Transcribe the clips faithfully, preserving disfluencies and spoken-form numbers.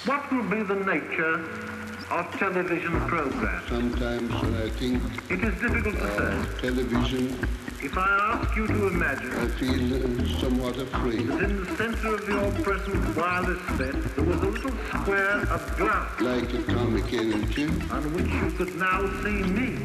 What will be the nature of television programs? Sometimes I think it is difficult to uh, say. Television. If I ask you to imagine, I feel uh, somewhat afraid. That in the centre of your present wireless set, there was a little square of glass, like atomic energy, on which you could now see me.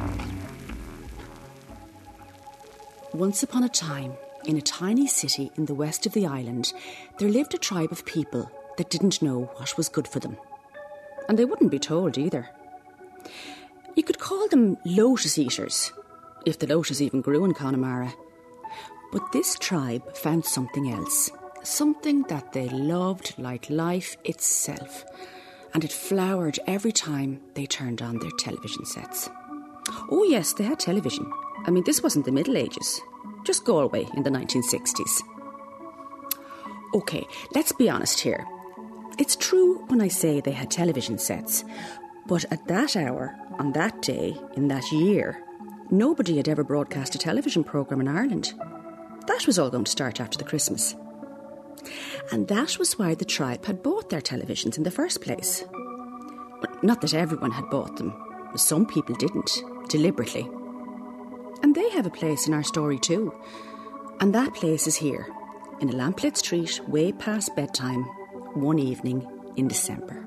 Once upon a time, in a tiny city in the west of the island, there lived a tribe of people that didn't know what was good for them. And they wouldn't be told either. You could call them lotus eaters, if the lotus even grew in Connemara. But this tribe found something else, something that they loved like life itself, and it flowered every time they turned on their television sets. Oh yes, they had television. I mean, this wasn't the Middle Ages, just Galway in the nineteen sixties. OK, let's be honest here. It's true when I say they had television sets, but at that hour, on that day, in that year, nobody had ever broadcast a television programme in Ireland. That was all going to start after the Christmas. And that was why the tribe had bought their televisions in the first place. But not that everyone had bought them. Some people didn't, deliberately. And they have a place in our story too. And that place is here, in a lamplit street, way past bedtime, one evening in December.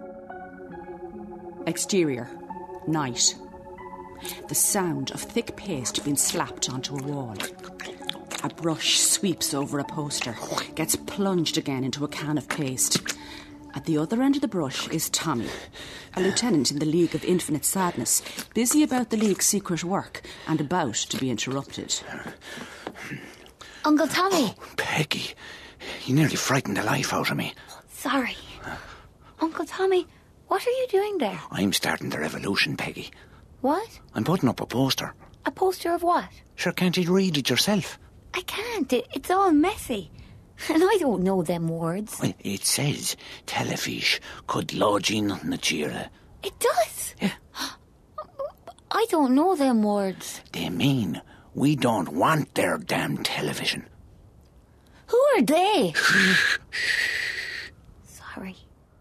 Exterior, night. The sound of thick paste being slapped onto a wall. A brush sweeps over a poster, gets plunged again into a can of paste. At the other end of the brush is Tommy, a lieutenant in the League of Infinite Sadness, busy about the League's secret work and about to be interrupted. Uncle Tommy! Oh, Peggy, you nearly frightened the life out of me. Sorry. Uncle Tommy, what are you doing there? I'm starting the revolution, Peggy. What? I'm putting up a poster. A poster of what? Sure, can't you read it yourself? I can't. It, it's all messy. And I don't know them words. Well, it says, Telefish could lodge in on the cheer. It does? Yeah. I don't know them words. They mean we don't want their damn television. Who are they? Sorry.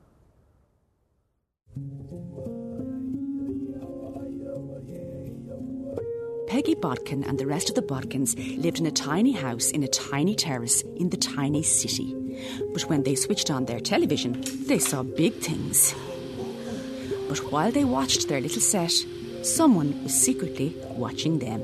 Peggy Bodkin and the rest of the Bodkins lived in a tiny house in a tiny terrace in the tiny city. But when they switched on their television, they saw big things. But while they watched their little set, someone was secretly watching them.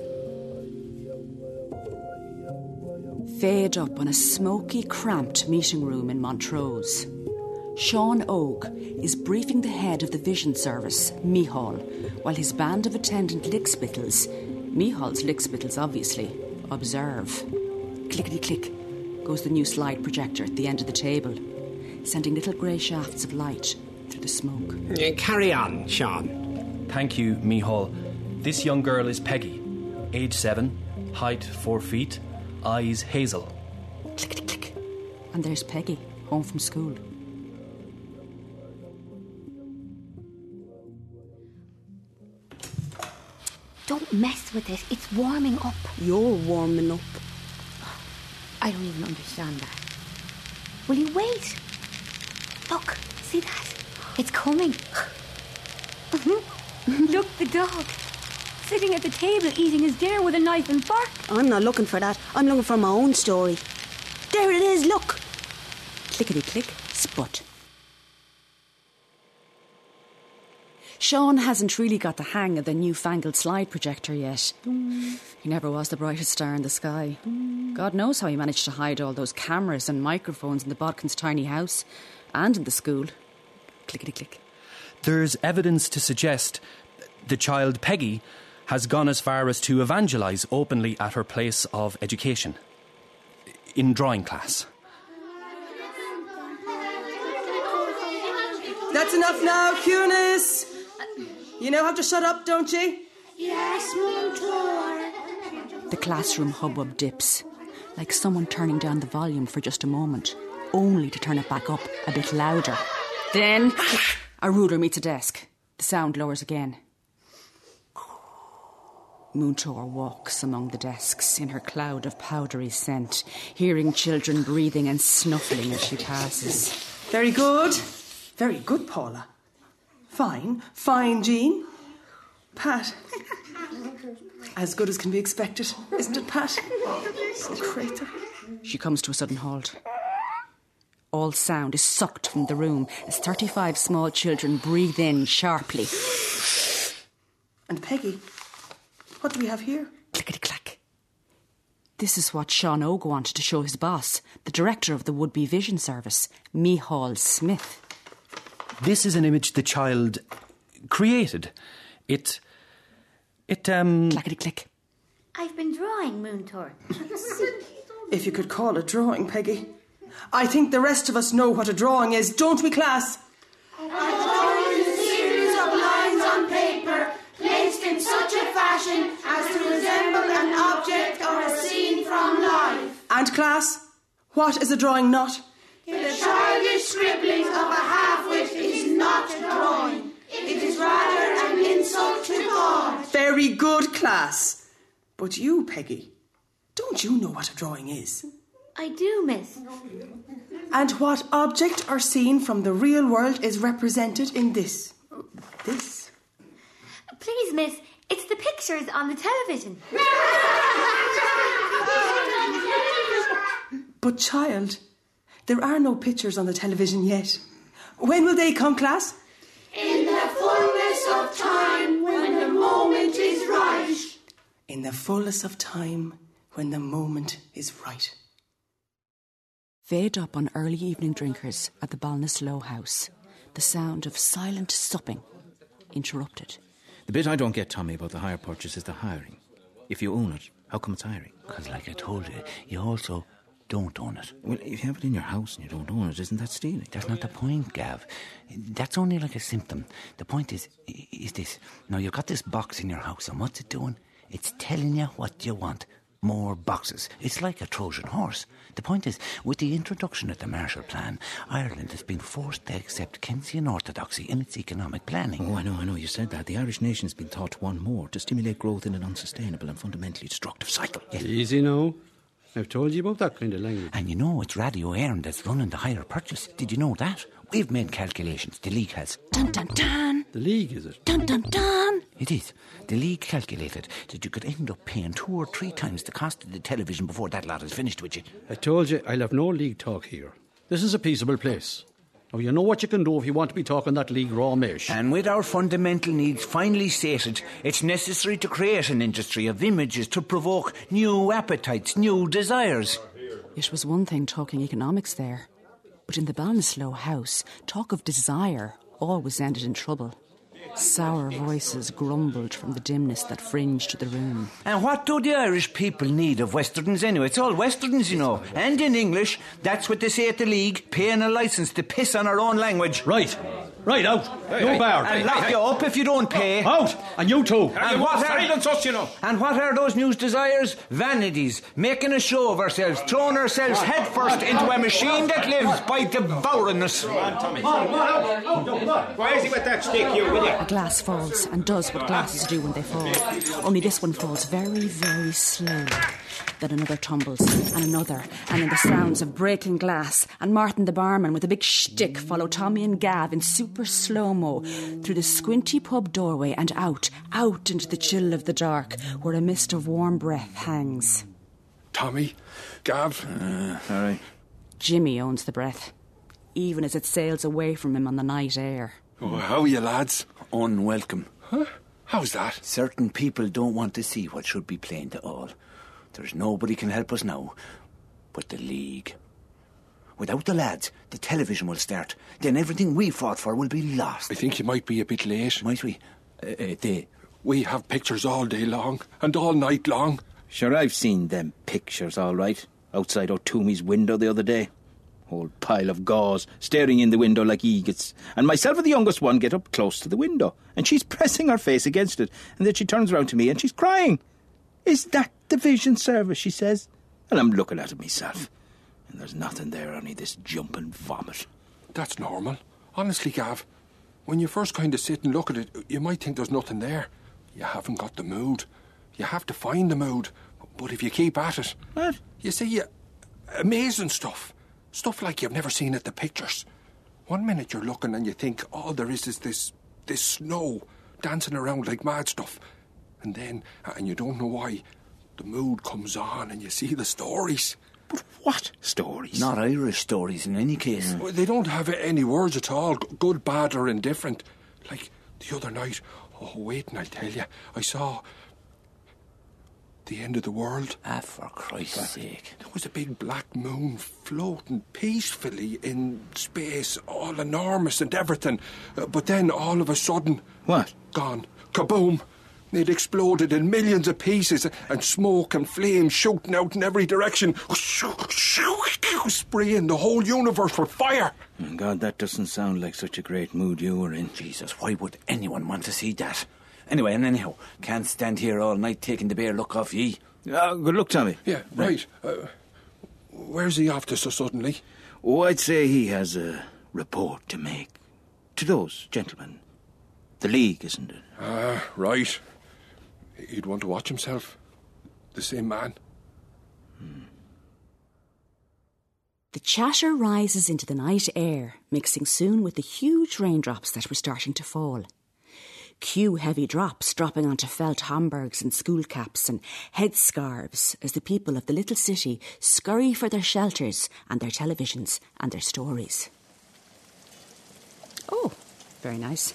Fed up on a smoky, cramped meeting room in Montrose, Sean Ogue is briefing the head of the vision service, Mihal, while his band of attendant lickspittles, Mihal's lickspittles obviously, observe. Clickety-click goes the new slide projector at the end of the table, sending little grey shafts of light through the smoke. Uh, carry on, Sean. Thank you, Mihal. This young girl is Peggy, age seven, height four feet, eyes hazel. Clickety-click. And there's Peggy, home from school. Don't mess with it. It's warming up. You're warming up. I don't even understand that. Will you wait? Look, see that? It's coming. Look, the dog. Sitting at the table eating his dinner with a knife and fork. I'm not looking for that. I'm looking for my own story. There it is, look. Clickety-click, sput. Sean hasn't really got the hang of the newfangled slide projector yet. Mm. He never was the brightest star in the sky. Mm. God knows how he managed to hide all those cameras and microphones in the Bodkins' tiny house and in the school. Clickety-click. There's evidence to suggest the child Peggy has gone as far as to evangelise openly at her place of education, in drawing class. That's enough now, Cunis. You now have to shut up, don't you? Yes, Montour. The classroom hubbub dips, like someone turning down the volume for just a moment, only to turn it back up a bit louder. Then, a ruler meets a desk. The sound lowers again. Montour walks among the desks in her cloud of powdery scent, hearing children breathing and snuffling as she passes. Very good. Very good, Paula. Fine, fine, Jean. Pat. As good as can be expected, isn't it, Pat? So great. She comes to a sudden halt. All sound is sucked from the room as thirty-five small children breathe in sharply. And Peggy, what do we have here? Clickety-clack. This is what Sean Ogo wanted to show his boss, the director of the would-be vision service, Micheál Smith. This is an image the child created. It... It, um... Clackety-click. I've been drawing, Moontor. If you could call it drawing, Peggy. I think the rest of us know what a drawing is, don't we, class? A drawing is a series of lines on paper placed in such a fashion as to resemble an object or a scene from life. And, class, what is a drawing not? The childish scribblings of a half-wit is not a drawing. It is rather an insult to God. Very good, class. But you, Peggy, don't you know what a drawing is? I do, miss. And what object or scene from the real world is represented in this? This? Please, miss, it's the pictures on the television. But, child, there are no pictures on the television yet. When will they come, class? In the fullness of time, when the moment is right. In the fullness of time, when the moment is right. Fade up on early evening drinkers at the Ballinasloe house. The sound of silent supping. Interrupted. The bit I don't get, Tommy, about the hire purchase is the hiring. If you own it, how come it's hiring? Because, like I told you, you also don't own it. Well, if you have it in your house and you don't own it, isn't that stealing? That's not the point, Gav. That's only like a symptom. The point is, is this. Now, you've got this box in your house, and what's it doing? It's telling you what you want. More boxes. It's like a Trojan horse. The point is, with the introduction of the Marshall Plan, Ireland has been forced to accept Keynesian orthodoxy in its economic planning. Oh, I know, I know, you said that. The Irish nation has been taught to want more, to stimulate growth in an unsustainable and fundamentally destructive cycle. Yes. Easy now. I've told you about that kind of language. And you know, it's Radio Éireann that's running the hire purchase. Did you know that? We've made calculations. The League has. Dun, dun, dun. The League, is it? Dun, dun, dun. It is. The League calculated that you could end up paying two or three times the cost of the television before that lot is finished with you. I told you, I'll have no League talk here. This is a peaceable place. Now, you know what you can do if you want to be talking that League raw mesh. And with our fundamental needs finally stated, it's necessary to create an industry of images to provoke new appetites, new desires. It was one thing talking economics there, but in the Ballinasloe house, talk of desire always ended in trouble. Sour voices grumbled from the dimness that fringed the room. And what do the Irish people need of Westerns anyway? It's all Westerns, you know. And in English, that's what they say at the League, paying a licence to piss on our own language. Right. Right, out. Hey, no hey, bar. And Hey, lock hey, you up if you don't pay. Out. And you too. And what, are, silence us, you know. and what are those new desires? Vanities. Making a show of ourselves. Throwing ourselves headfirst into a machine that lives by devouring us. Come on, Tommy. Why is he with that stick, you, will you? A glass falls and does what glasses do when they fall. Only this one falls very, very slowly. Then another tumbles, and another, and then the sounds of breaking glass, and Martin the barman with a big shtick follow Tommy and Gav in super slow-mo through the squinty pub doorway and out, out into the chill of the dark, where a mist of warm breath hangs. Tommy, Gav. Uh, all right. Jimmy owns the breath, even as it sails away from him on the night air. Oh, how are you, lads? Unwelcome. Huh? How's that? Certain people don't want to see what should be plain to all. There's nobody can help us now but the League. Without the lads, the television will start. Then everything we fought for will be lost. I think you might be a bit late. Might we? Uh, uh, they. We have pictures all day long and all night long. Sure, I've seen them pictures, all right. Outside O'Toomey's window the other day. Whole pile of gauze staring in the window like eagles. And myself and the youngest one get up close to the window. And she's pressing her face against it. And then she turns round to me and she's crying. Is that the vision service, she says. And I'm looking at it myself. And there's nothing there, only this jumping vomit. That's normal. Honestly, Gav, when you first kind of sit and look at it, you might think there's nothing there. You haven't got the mood. You have to find the mood. But if you keep at it... What? You see, you, amazing stuff. Stuff like you've never seen at the pictures. One minute you're looking and you think all there is is this this snow dancing around like mad stuff. And then, and you don't know why, the mood comes on and you see the stories. But what stories? Not Irish stories in any case. Well, they don't have any words at all, g- good, bad or indifferent. Like the other night, oh wait and I'll tell you, I saw the end of the world. Ah, for Christ's sake. There was a big black moon floating peacefully in space, all enormous and everything. Uh, but then all of a sudden... What? Gone. Kaboom! It exploded in millions of pieces and smoke and flames shooting out in every direction. Spraying the whole universe with fire. Oh, God, that doesn't sound like such a great mood you were in. Jesus, why would anyone want to see that? Anyway, and anyhow, can't stand here all night taking the bare look off ye. Uh, good luck, Tommy. Yeah, right. Uh, where's he off to so suddenly? Oh, I'd say he has a report to make. To those gentlemen. The League, isn't it? Ah, right. He'd want to watch himself. The same man. Hmm. The chatter rises into the night air, mixing soon with the huge raindrops that were starting to fall. Cue heavy drops dropping onto felt Homburgs and school caps and headscarves as the people of the little city scurry for their shelters and their televisions and their stories. Oh, very nice.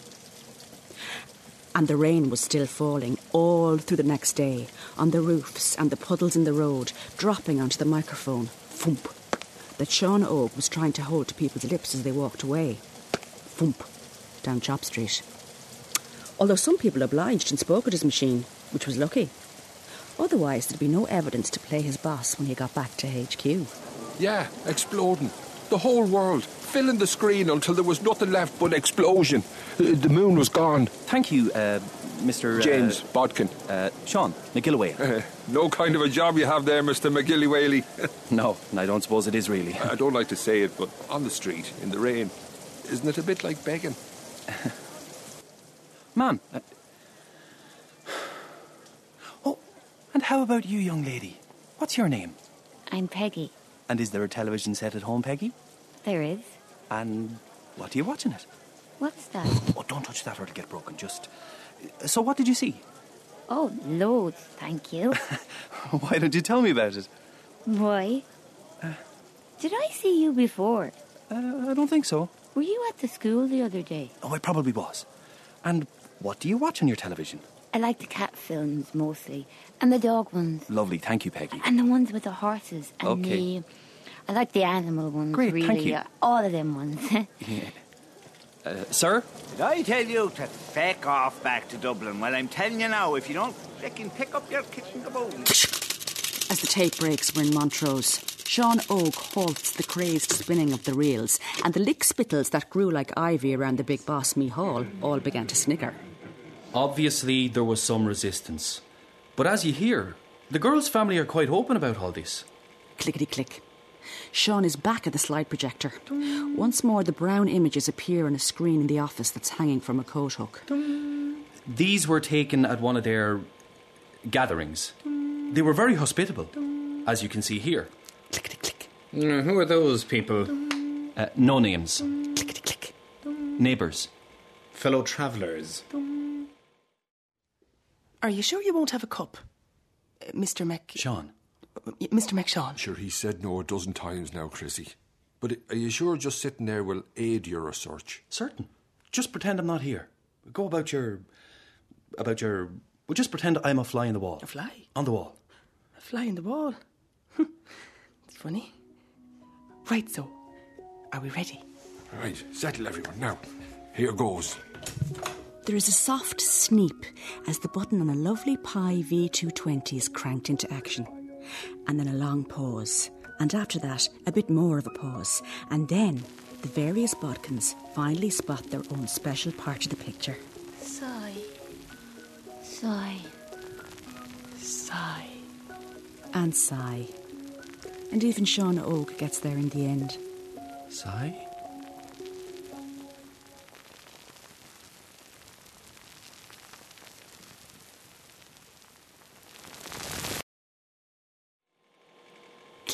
And the rain was still falling all through the next day, on the roofs and the puddles in the road, dropping onto the microphone, thump, that Sean Og was trying to hold to people's lips as they walked away. Thump, down Chop Street. Although some people obliged and spoke at his machine, which was lucky. Otherwise, there'd be no evidence to play his boss when he got back to H Q. Yeah, exploding. The whole world, filling the screen until there was nothing left but explosion. The, the moon was gone. Thank you, uh, Mister James uh, Bodkin. Uh, Sean McGillivray. Uh, no kind of a job you have there, Mister McGillivray. No, and I don't suppose it is really. I don't like to say it, but on the street, in the rain, isn't it a bit like begging? Ma'am. Uh... Oh, and how about you, young lady? What's your name? I'm Peggy. And is there a television set at home, Peggy? There is. And what are you watching it? What's that? Oh, don't touch that or it'll get broken. Just... So what did you see? Oh, loads, thank you. Why don't you tell me about it? Why? Uh, Did I see you before? Uh, I don't think so. Were you at the school the other day? Oh, I probably was. And what do you watch on your television? I like the cat films, mostly. And the dog ones. Lovely, thank you, Peggy. And the ones with the horses. And okay. the... I like the animal ones, Great, really. thank you. All of them ones. Yeah. Uh, sir? Did I tell you to feck off back to Dublin? Well, I'm telling you now, if you don't frickin' pick up your kitchen caboose. As the tape breaks were in Montrose, Sean Og halts the crazed spinning of the reels, and the lick spittles that grew like ivy around the big boss Mihal all began to snigger. Obviously, there was some resistance. But as you hear, the girl's family are quite open about all this. Clickety-click. Sean is back at the slide projector. Once more, the brown images appear on a screen in the office that's hanging from a coat hook. These were taken at one of their gatherings. They were very hospitable, as you can see here. Clickety-click. Uh, who are those people? Uh, no names. Clickety-click. Neighbours. Fellow travellers. Are you sure you won't have a cup? Uh, Mister Mc... Sean. Mister McShawn. Sure, he said no a dozen times now, Chrissy. But are you sure just sitting there will aid your research? Certain. Just pretend I'm not here. Go about your... About your... Well, just pretend I'm a fly in the wall. A fly? On the wall. A fly in the wall? It's funny. Right, so, are we ready? Right, settle everyone now. Here goes. There is a soft sneap as the button on a lovely Pi V two twenty is cranked into action. And then a long pause. And after that, a bit more of a pause. And then the various Bodkins finally spot their own special part of the picture. Sigh. Sigh. Sigh. And sigh. And even Sean Og gets there in the end. Sigh?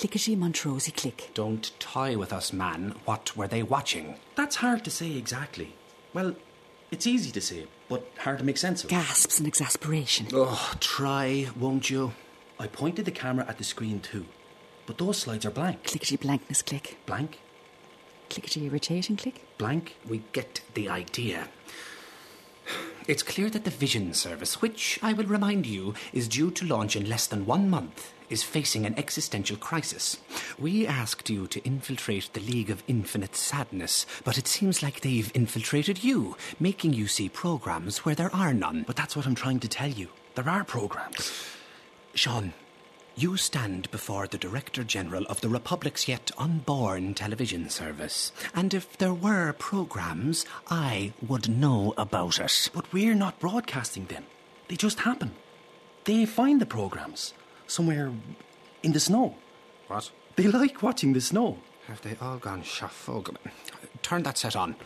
Clickety Montrosy Click. Don't toy with us, man. What were they watching? That's hard to say exactly. Well, it's easy to say, but hard to make sense of. Gasps in exasperation. Oh, try, won't you? I pointed the camera at the screen too, but those slides are blank. Clickety blankness click. Blank? Clickety irritating click. Blank? We get the idea. It's clear that the Vision Service, which, I will remind you, is due to launch in less than one month, is facing an existential crisis. We asked you to infiltrate the League of Infinite Sadness, but it seems like they've infiltrated you, making you see programmes where there are none. But that's what I'm trying to tell you. There are programmes. Sean, you stand before the Director General of the Republic's yet unborn television service. And if there were programmes, I would know about it. But we're not broadcasting them. They just happen. They find the programmes somewhere in the snow. What? They like watching the snow. Have they all gone shaffog? Turn that set on.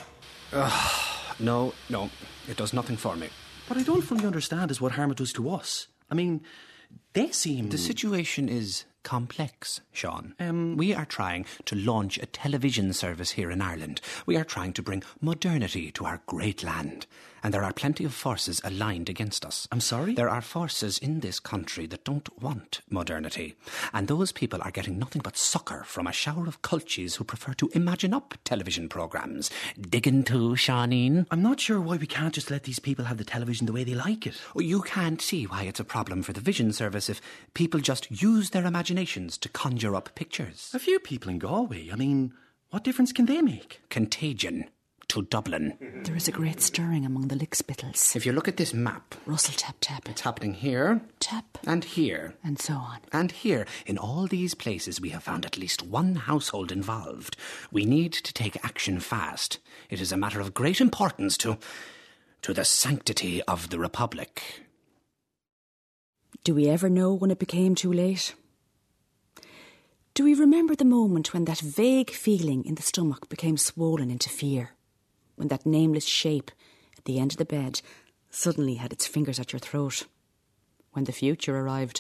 Ugh, no, no, it does nothing for me. What I don't fully understand is what harm it does to us. I mean, they seem... The situation is complex, Sean. Um, we are trying to launch a television service here in Ireland. We are trying to bring modernity to our great land. And there are plenty of forces aligned against us. I'm sorry? There are forces in this country that don't want modernity. And those people are getting nothing but succour from a shower of culchies who prefer to imagine up television programmes. Diggin' too, Shawneen? I'm not sure why we can't just let these people have the television the way they like it. You can't see why it's a problem for the Vision Service if people just use their imaginations to conjure up pictures. A few people in Galway. I mean, what difference can they make? Contagion. To Dublin. There is a great stirring among the lickspittles. If you look at this map... Rustle tap tap. It's happening here. Tap. And here. And so on. And here. In all these places we have found at least one household involved. We need to take action fast. It is a matter of great importance to... to the sanctity of the Republic. Do we ever know when it became too late? Do we remember the moment when that vague feeling in the stomach became swollen into fear? When that nameless shape at the end of the bed suddenly had its fingers at your throat? When the future arrived?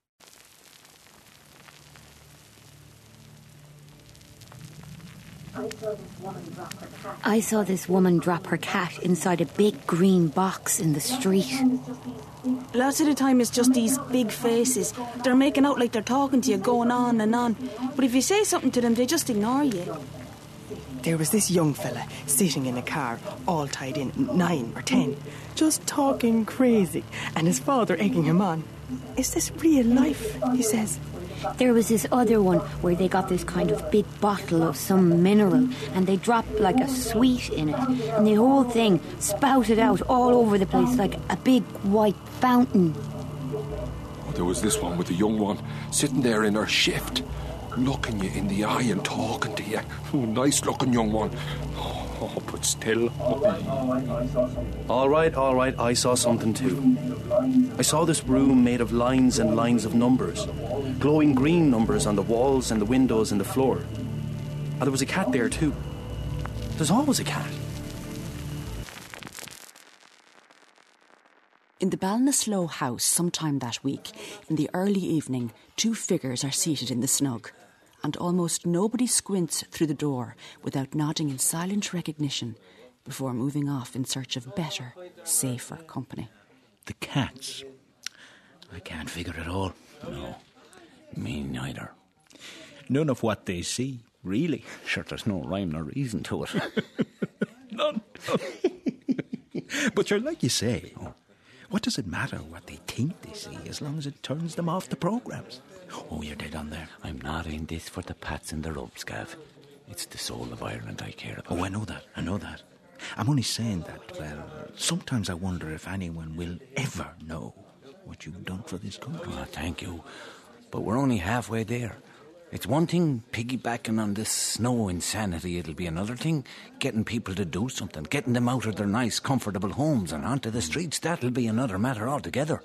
I saw this woman drop her cat inside a big green box in the street. Lots of the time it's just these big faces. They're making out like they're talking to you, going on and on. But if you say something to them, they just ignore you. There was this young fella sitting in a car, all tied in, nine or ten, just talking crazy, and his father egging him on. Is this real life? He says. There was this other one where they got this kind of big bottle of some mineral and they dropped like a sweet in it, and the whole thing spouted out all over the place like a big white fountain. Oh, there was this one with the young one sitting there in her shift, looking you in the eye and talking to you. Oh, nice looking young one. Oh, but still. All right, all right, I saw something too. I saw this room made of lines and lines of numbers, glowing green numbers on the walls and the windows and the floor. And there was a cat there too. There's always a cat. In the Ballinasloe house sometime that week, in the early evening, two figures are seated in the snug, and almost nobody squints through the door without nodding in silent recognition before moving off in search of better, safer company. The cats? I can't figure it all. No, me neither. None of what they see, really. Sure, there's no rhyme nor reason to it. None. But sure, like you say, what does it matter what they think they see as long as it turns them off the programmes? Oh, you're dead on there. I'm not in this for the pats and the rubs, Gav. It's the soul of Ireland I care about. Oh, I know that, I know that. I'm only saying that, well, sometimes I wonder if anyone will ever know what you've done for this country. Oh, thank you. But we're only halfway there. It's one thing piggybacking on this snow insanity. It'll be another thing getting people to do something, getting them out of their nice, comfortable homes and onto the streets. That'll be another matter altogether.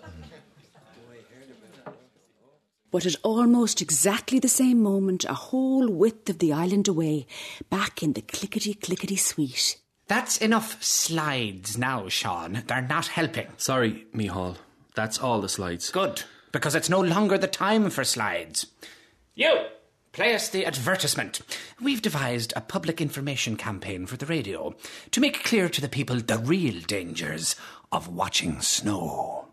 But at almost exactly the same moment, a whole width of the island away, back in the clickety-clickety suite. That's enough slides now, Sean. They're not helping. Sorry, Micheál. That's all the slides. Good, because it's no longer the time for slides. You! Play us the advertisement. We've devised a public information campaign for the radio to make clear to the people the real dangers of watching snow.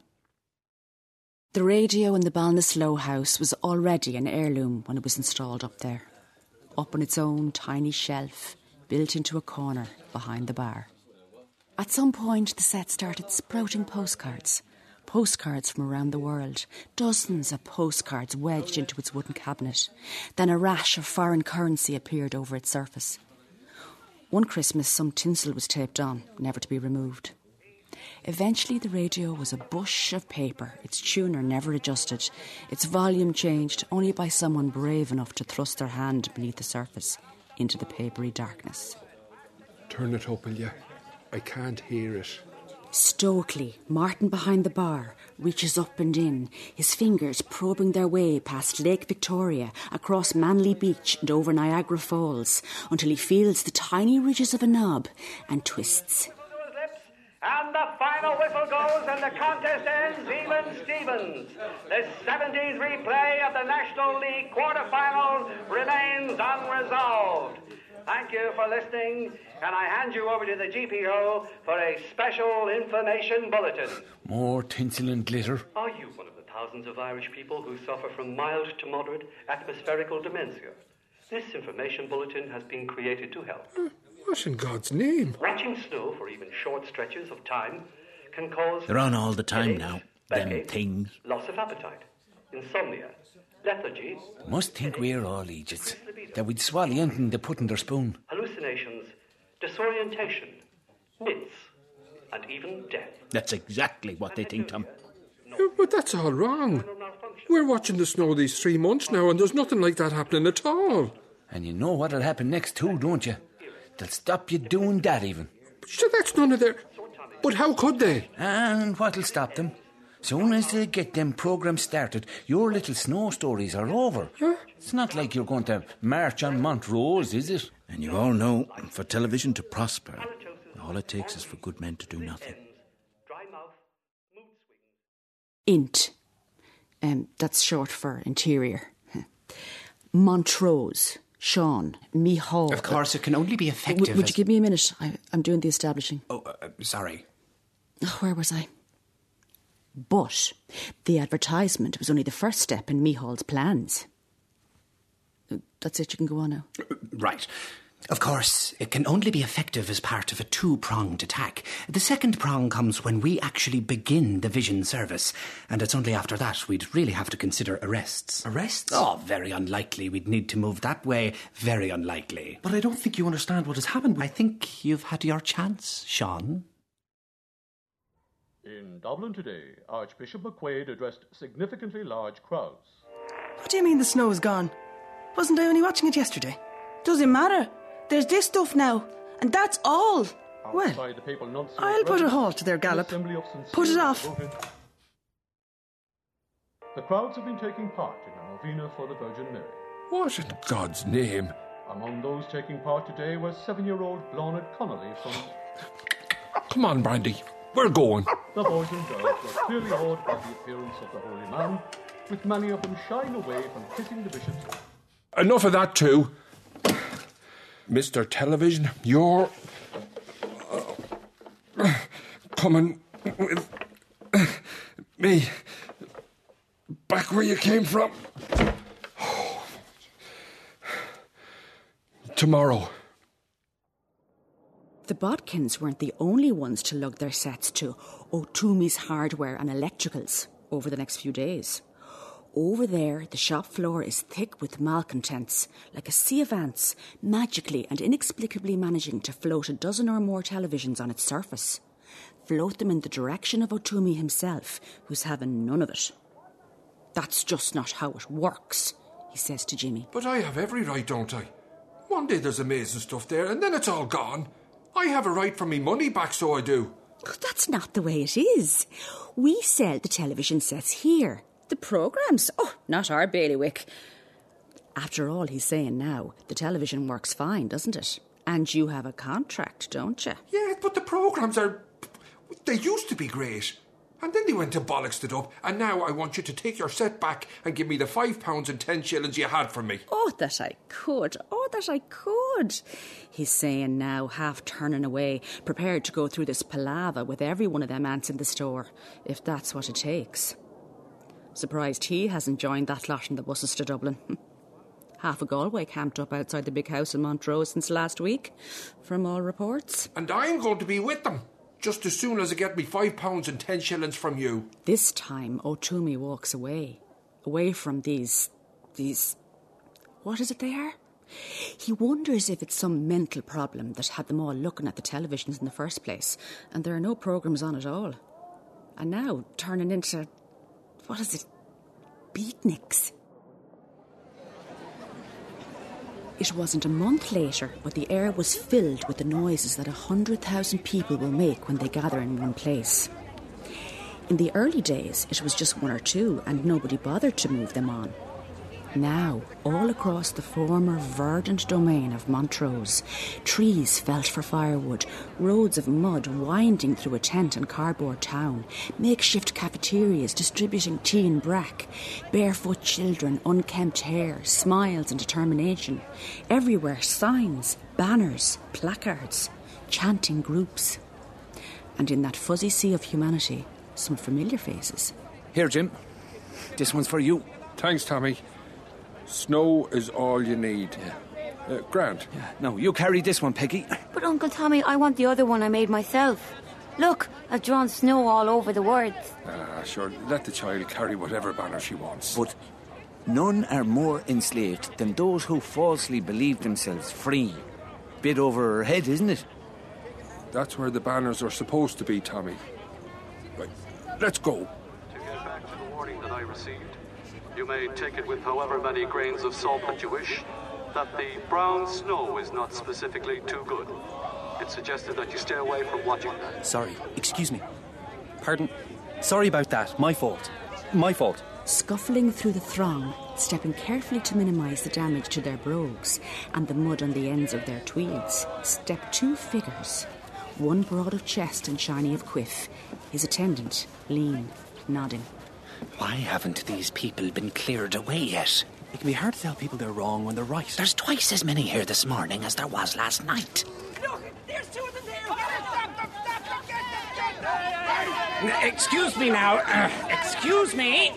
The radio in the Ballinasloe house was already an heirloom when it was installed up there, up on its own tiny shelf, built into a corner behind the bar. At some point, the set started sprouting postcards. Postcards from around the world, dozens of postcards wedged into its wooden cabinet. Then a rash of foreign currency appeared over its surface. One Christmas, some tinsel was taped on, never to be removed. Eventually, the radio was a bush of paper, its tuner never adjusted, its volume changed only by someone brave enough to thrust their hand beneath the surface into the papery darkness. Turn it up, will you? I can't hear it. Stoically, Martin behind the bar reaches up and in, his fingers probing their way past Lake Victoria, across Manly Beach and over Niagara Falls, until he feels the tiny ridges of a knob and twists. And the final whistle goes and the contest ends even Stevens. The seventies replay of the National League quarterfinal remains unresolved. Thank you for listening, and I hand you over to the G P O for a special information bulletin. More tinsel and glitter. Are you one of the thousands of Irish people who suffer from mild to moderate atmospherical dementia? This information bulletin has been created to help. Uh, what in God's name? Watching snow for even short stretches of time can cause... They're on all the time headaches, now, them backache, things. Loss of appetite, insomnia, lethargy... They must think we're all idiots, that we'd swallow anything they put in their spoon. Hallucinations, disorientation, myths, and even death. That's exactly what they think, Tom. Yeah, but that's all wrong. We're watching the snow these three months now, and there's nothing like that happening at all. And you know what'll happen next too, don't you? They'll stop you doing that even. But sure, that's none of their... But how could they? And what'll stop them? Soon as they get them programmes started, your little snow stories are over. Huh? It's not like you're going to march on Montrose, is it? And you all know, for television to prosper, all it takes is for good men to do nothing. I N T. Um, that's short for interior. Montrose, Sean, Micheál. Of course, it can only be effective. W- would as... you give me a minute? I, I'm doing the establishing. Oh, uh, sorry. Where was I? But the advertisement was only the first step in Micheál's plans. That's it, you can go on now. Right. Of course, it can only be effective as part of a two-pronged attack. The second prong comes when we actually begin the vision service, and it's only after that we'd really have to consider arrests. Arrests? Oh, very unlikely. We'd need to move that way. Very unlikely. But I don't think you understand what has happened. I think you've had your chance, Sean. In Dublin today, Archbishop McQuaid addressed significantly large crowds. What do you mean the snow's gone? Wasn't I only watching it yesterday? Doesn't matter. There's this stuff now, and that's all. Well, I'll put a halt to their gallop. Put it off. The crowds have been taking part in a novena for the Virgin Mary. What in God's name? Among those taking part today was seven-year-old Bláthnaid Connolly from... Come on, Brandy. We're going. The boys and girls were clearly awed by the appearance of the Holy Man, with many of them shying away from kissing the bishop's hand. Enough of that too. Mister Television, you're uh, coming with uh, me back where you came from. Tomorrow. The Bodkins weren't the only ones to lug their sets to O'Toome's Hardware and Electricals over the next few days. Over there, the shop floor is thick with malcontents, like a sea of ants, magically and inexplicably managing to float a dozen or more televisions on its surface. Float them in the direction of O'Toome himself, who's having none of it. That's just not how it works, he says to Jimmy. But I have every right, don't I? One day there's amazing stuff there, and then it's all gone. I have a right for me money back, so I do. That's not the way it is. We sell the television sets here. The programmes? Oh, not our bailiwick. After all, he's saying now, the television works fine, doesn't it? And you have a contract, don't you? Yeah, but the programmes are... They used to be great. And then they went and bollocksed it up, and now I want you to take your set back and give me the five pounds and ten shillings you had from me. Oh, that I could. Oh, that I could. He's saying now, half turning away, prepared to go through this palaver with every one of them ants in the store, if that's what it takes. Surprised he hasn't joined that lot in the buses to Dublin. Half of Galway camped up outside the big house in Montrose since last week, from all reports. And I'm going to be with them, just as soon as I get me five pounds and ten shillings from you. This time, O'Toomey walks away. Away from these... these... what is it they are? He wonders if it's some mental problem that had them all looking at the televisions in the first place, and there are no programmes on at all. And now, turning into... what is it? Beatniks. It wasn't a month later, but the air was filled with the noises that a hundred thousand people will make when they gather in one place. In the early days, it was just one or two, and nobody bothered to move them on. Now, all across the former verdant domain of Montrose, trees felt for firewood, roads of mud winding through a tent and cardboard town, makeshift cafeterias distributing tea and brack, barefoot children, unkempt hair, smiles and determination. Everywhere signs, banners, placards, chanting groups. And in that fuzzy sea of humanity, some familiar faces. Here, Jim. This one's for you. Thanks, Tommy. Snow is all you need. Yeah. Uh, Grant. Yeah. No, you carry this one, Peggy. But Uncle Tommy, I want the other one I made myself. Look, I've drawn snow all over the words. Ah, sure, let the child carry whatever banner she wants. But none are more enslaved than those who falsely believe themselves free. Bit over her head, isn't it? That's where the banners are supposed to be, Tommy. Right, let's go. To get back to the warning that I received, you may take it with however many grains of salt that you wish, that the brown snow is not specifically too good. It suggested that you stay away from watching that. Sorry, excuse me. Pardon? Sorry about that. My fault. My fault. Scuffling through the throng, stepping carefully to minimise the damage to their brogues and the mud on the ends of their tweeds, step two figures. One broad of chest and shiny of quiff, his attendant, lean, nodding. Why haven't these people been cleared away yet? It can be hard to tell people they're wrong when they're right. There's twice as many here this morning as there was last night. Look, there's two of them there. Stop them, stop them, get them, get them. Excuse me now. Uh, excuse me.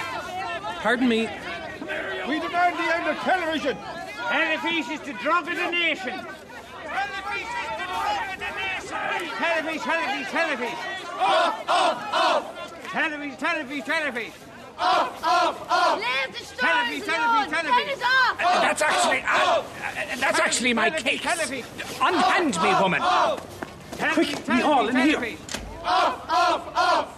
Pardon me. We demand the end of television. Television is the drug of the nation. Television is the drug of the nation. Television, television, television. Off, off, off. Television, television, television. Off, off, off. Leave the stars Television, television, television. off. Uh, that's actually... Uh, uh, that's actually my case. Unhand me, woman. Quick, we all in here. Off, off, off.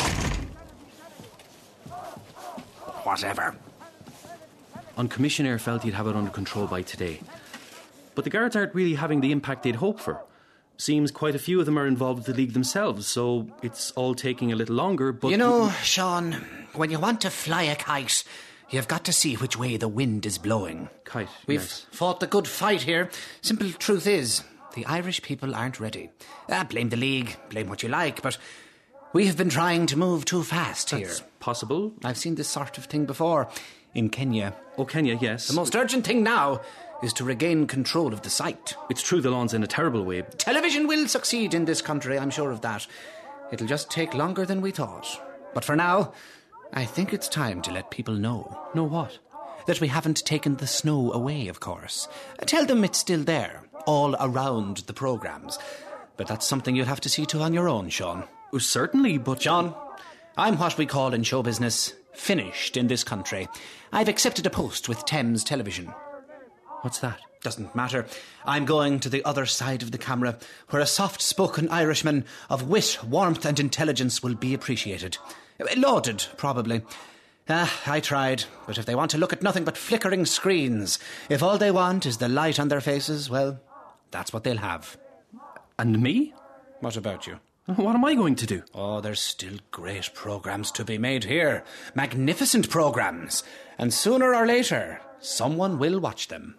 Whatever. On Commissioner felt he'd have it under control by today. But the guards aren't really having the impact they'd hoped for. Seems quite a few of them are involved with the League themselves, so it's all taking a little longer, but... You know, Sean, when you want to fly a kite, you've got to see which way the wind is blowing. Kite, We've yes. fought the good fight here. Simple truth is, the Irish people aren't ready. Ah, blame the League, blame what you like, but we have been trying to move too fast here. That's possible. I've seen this sort of thing before. In Kenya. Oh, Kenya, yes. The most urgent thing now is to regain control of the site. It's true the law's in a terrible way. Television will succeed in this country, I'm sure of that. It'll just take longer than we thought. But for now, I think it's time to let people know. Know what? That we haven't taken the snow away, of course. Tell them it's still there, all around the programmes. But that's something you'll have to see to on your own, Sean. Oh, certainly, but... Sean, I'm what we call in show business finished in this country. I've accepted a post with Thames Television. What's that? Doesn't matter. I'm going to the other side of the camera, where a soft-spoken Irishman of wit, warmth and intelligence will be appreciated. Lauded, probably. Ah, I tried, but if they want to look at nothing but flickering screens, if all they want is the light on their faces, well, that's what they'll have. And me? What about you? What am I going to do? Oh, there's still great programmes to be made here. Magnificent programmes. And sooner or later, someone will watch them.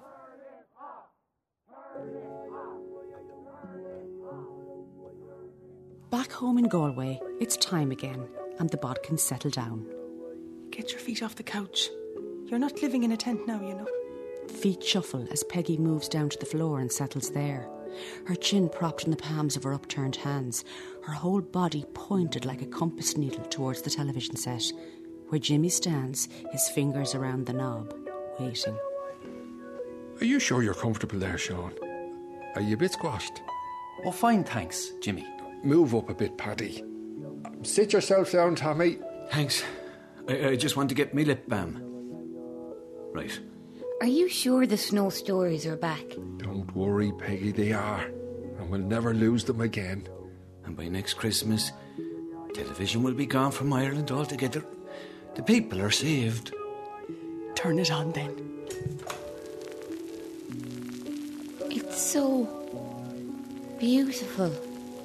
Back home in Galway, it's time again, and the bodkins settle down. Get your feet off the couch. You're not living in a tent now, you know. Feet shuffle as Peggy moves down to the floor and settles there. Her chin propped in the palms of her upturned hands, her whole body pointed like a compass needle towards the television set, where Jimmy stands, his fingers around the knob, waiting. Are you sure you're comfortable there, Sean? Are you a bit squashed? Oh, fine, thanks, Jimmy. Move up a bit, Paddy. Sit yourself down, Tommy. Thanks. I, I just want to get me lip balm. Right. Are you sure the Snow stories are back? Don't worry, Peggy, they are. And we'll never lose them again. And by next Christmas, television will be gone from Ireland altogether. The people are saved. Turn it on then. It's so beautiful.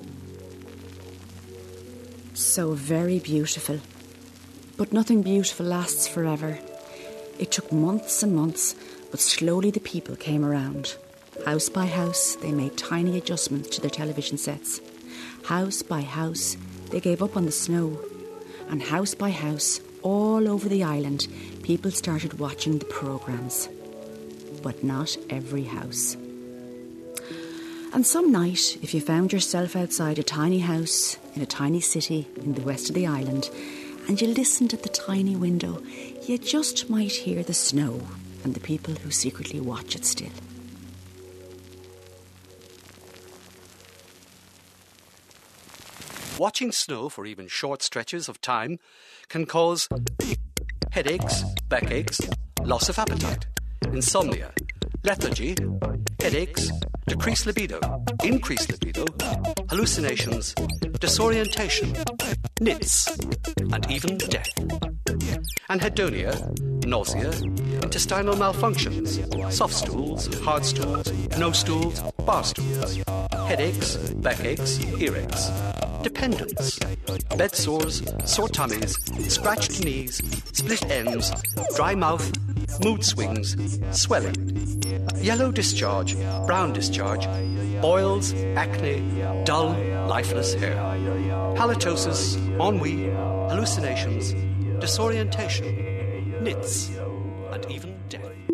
So very beautiful. But nothing beautiful lasts forever. It took months and months, but slowly the people came around. House by house, they made tiny adjustments to their television sets. House by house, they gave up on the snow. And house by house, all over the island, people started watching the programmes. But not every house. And some night, if you found yourself outside a tiny house in a tiny city in the west of the island, and you listened at the tiny window, you just might hear the snow and the people who secretly watch it still. Watching snow for even short stretches of time can cause headaches, backaches, loss of appetite, insomnia, lethargy, headaches, decreased libido, increased libido, hallucinations, disorientation, nits, and even death. Anhedonia, nausea, intestinal malfunctions, soft stools, hard stools, no stools, bar stools, headaches, backaches, earaches, dependence, bed sores, sore tummies, scratched knees, split ends, dry mouth, mood swings, swelling, yellow discharge, brown discharge, boils, acne, dull, lifeless hair, halitosis, ennui, hallucinations, disorientation, nits, and even death.